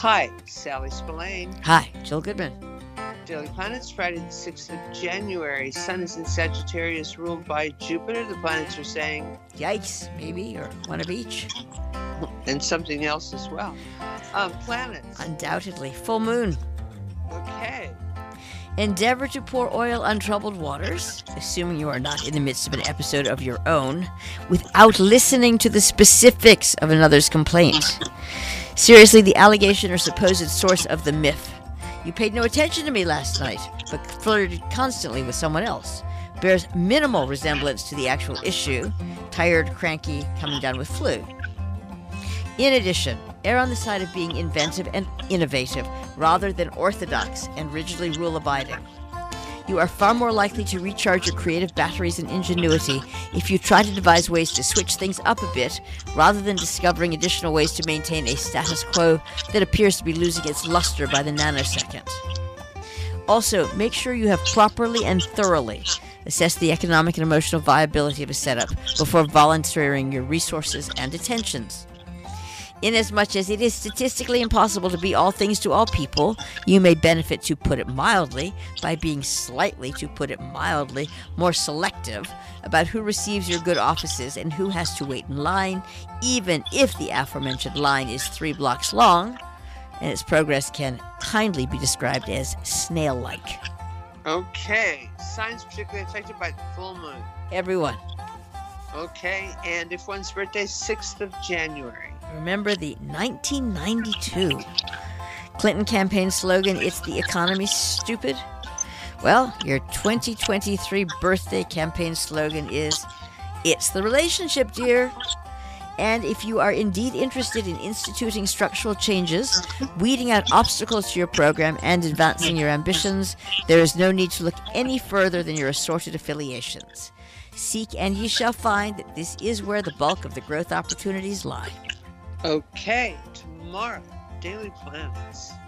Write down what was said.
Hi, Sally Spillane. Hi, Jill Goodman. Daily Planets, Friday the 6th of January. Sun is in Sagittarius, ruled by Jupiter. The planets are saying... Yikes, maybe, or one of each. And something else as well. Planets. Undoubtedly. Full moon. Okay. Endeavor to pour oil on troubled waters, assuming you are not in the midst of an episode of your own, without listening to the specifics of another's complaint. Seriously, the allegation or supposed source of the myth. You paid no attention to me last night, but flirted constantly with someone else. Bears minimal resemblance to the actual issue. Tired, cranky, coming down with flu. In addition, err on the side of being inventive and innovative rather than orthodox and rigidly rule-abiding. You are far more likely to recharge your creative batteries and ingenuity if you try to devise ways to switch things up a bit rather than discovering additional ways to maintain a status quo that appears to be losing its luster by the nanosecond. Also, make sure you have properly and thoroughly assessed the economic and emotional viability of a setup before volunteering your resources and attentions. Inasmuch as it is statistically impossible to be all things to all people, you may benefit, to put it mildly, by being slightly, to put it mildly, more selective about who receives your good offices and who has to wait in line, even if the aforementioned line is 3 blocks long, and its progress can kindly be described as snail-like. Okay. Signs particularly affected by the full moon. Everyone. Okay. And if one's birthday is 6th of January. Remember the 1992 Clinton campaign slogan, "It's the economy, stupid"? Well, your 2023 birthday campaign slogan is, "It's the relationship, dear." And if you are indeed interested in instituting structural changes, weeding out obstacles to your program, and advancing your ambitions, there is no need to look any further than your assorted affiliations. Seek and ye shall find that this is where the bulk of the growth opportunities lie. Okay, tomorrow, Daily Planets.